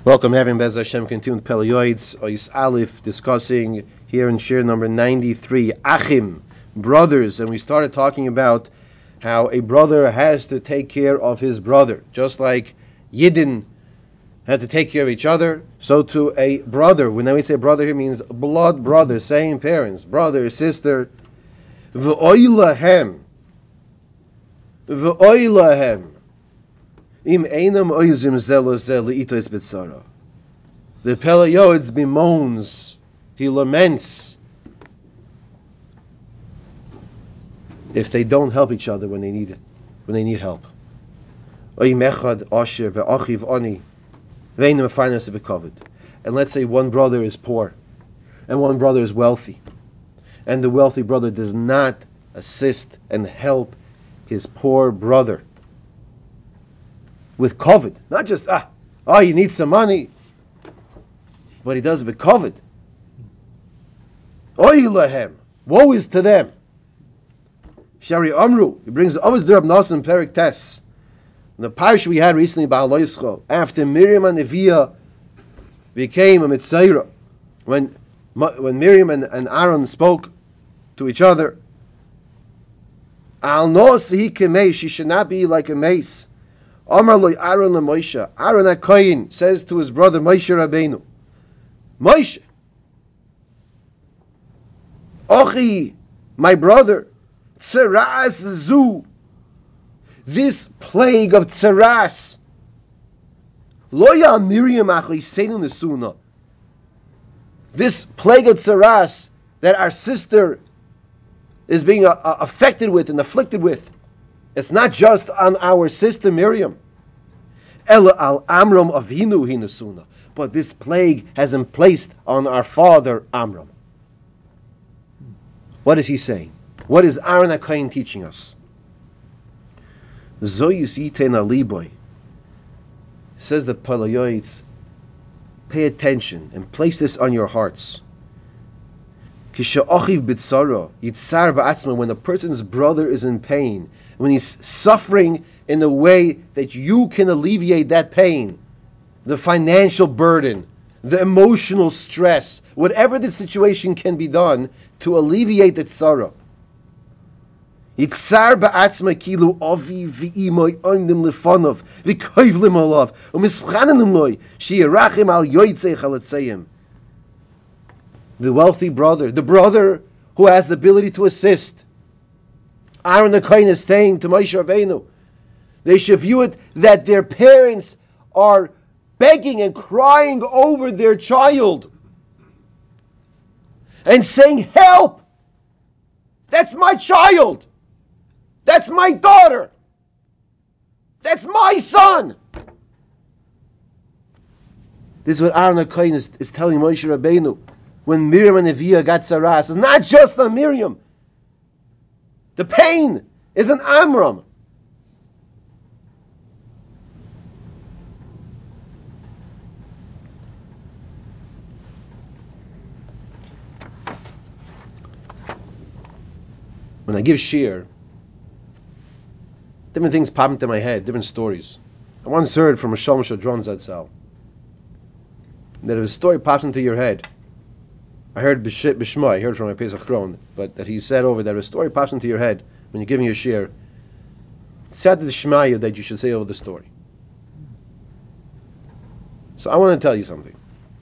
Welcome, having Bez Hashem continued Peleyoids, Ois Aleph, discussing here in Shir number 93, Achim, brothers, and we started talking about how a brother has to take care of his brother, just like Yidden had to take care of each other, so too a brother. When we say brother here, means blood brother, same parents, brother, sister. V'oilahem, Im einam oizim zelo zel itois b'tzara. The Peleyoids bemoans, he laments, if they don't help each other when they need it, when they need help. Oimechad asher ve'achiv ani ve'einam farnas b'kavod. And let's say one brother is poor, and one brother is wealthy, and the wealthy brother does not assist and help his poor brother with kavod, not just you need some money, but he does it with kavod. Oy lahem, woe is to them. Shari Amru, he brings always the Rab Nosson Perik Tes. In the parish we had recently about Loischo, after Miriam and Neviah became a Mitzayra, when Miriam and Aaron spoke to each other, Al nos he kemei, she should not be like a mace. Amar loy Aaron leMoshe. Aaron HaKohen says to his brother Moshe Rabbeinu, Moshe, Ochi, my brother, Tsaras zu, this plague of Tsaras, Loya Miriam achli seinu nesuna, this plague of Tsaras that our sister is being affected with and afflicted with, it's not just on our sister Miriam. Ela al Amram Avinu hinasuna, but this plague has been placed on our father Amram. What is he saying? What is Aaron HaKohen teaching us? Zoyus yitein aliboy, says the Peleyoids, pay attention and place this on your hearts. When a person's brother is in pain, when he's suffering in a way that you can alleviate that pain, the financial burden, the emotional stress, whatever the situation can be done to alleviate the tzara. Yitzar ba'atzma kilu avi v'imoy oimdim lefanov v'koivlim olav u'mischanenim loy shi'erachim al yoytzei chalatzeyim. The wealthy brother, the brother who has the ability to assist. Aaron HaKohen is saying to Moshe Rabbeinu, they should view it that their parents are begging and crying over their child and saying, help! That's my child! That's my daughter! That's my son! This is what Aaron HaKohen is telling Moshe Rabbeinu. When Miriam and Neviah got Saras, it's not just on Miriam. The pain is on Amram. When I give shir, different things pop into my head, different stories. I once heard from a Shalom Shadron Zatzal that if a story pops into your head, I heard Bishma, I heard from my Pesach Chron, but that he said over that if a story pops into your head when you're giving your shir, said to the Shmaya that you should say over the story. So I want to tell you something.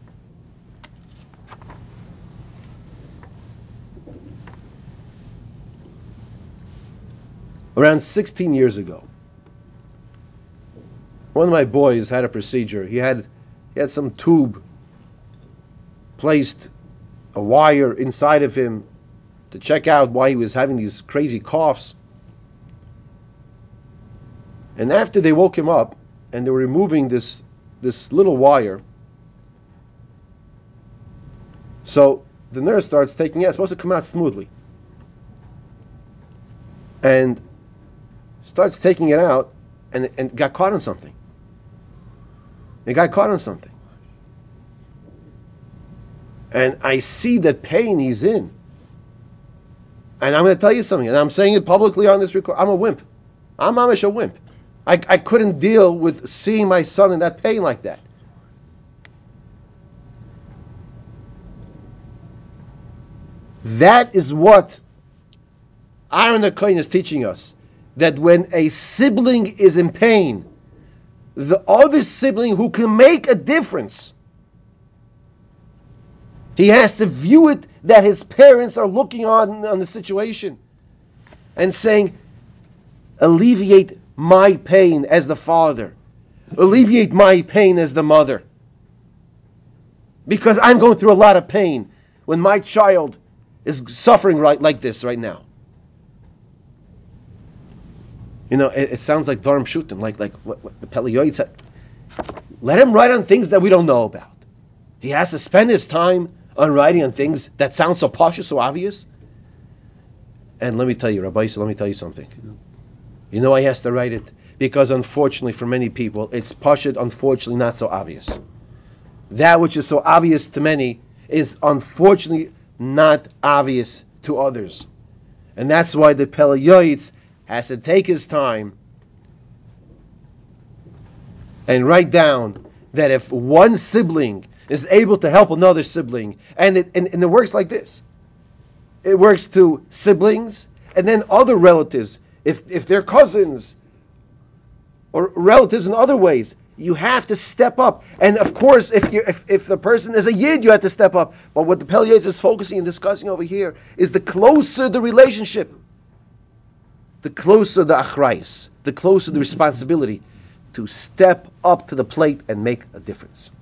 Around 16 years ago, one of my boys had a procedure. He had some tube placed, a wire inside of him to check out why he was having these crazy coughs. And after they woke him up and they were removing this little wire, so the nurse starts taking it. It's supposed to come out smoothly. And starts taking it out and got caught on something. It got caught on something. And I see the pain he's in. And I'm going to tell you something, and I'm saying it publicly on this record. I'm a wimp. I'm Amish a wimp. I couldn't deal with seeing my son in that pain like that. That is what Aaron HaKohen is teaching us. That when a sibling is in pain, the other sibling who can make a difference, he has to view it that his parents are looking on the situation and saying, alleviate my pain as the father. Alleviate my pain as the mother. Because I'm going through a lot of pain when my child is suffering like this right now. You know, it sounds like Dvarim Pshutim, like what the Pele Yoetz said. Let him write on things that we don't know about. He has to spend his time on writing on things that sound so posh, so obvious. And let me tell you, Rabbi, let me tell you something. You know why he has to write it? Because unfortunately for many people, it's pashut, unfortunately not so obvious. That which is so obvious to many is unfortunately not obvious to others. And that's why the Pele Yoetz has to take his time and write down that if one sibling is able to help another sibling, and it works like this. It works to siblings and then other relatives. If they're cousins or relatives in other ways, you have to step up. And of course, if the person is a yid, you have to step up. But what the Pele Yoetz is focusing and discussing over here is the closer the relationship, the closer the achrayus, the closer the responsibility to step up to the plate and make a difference.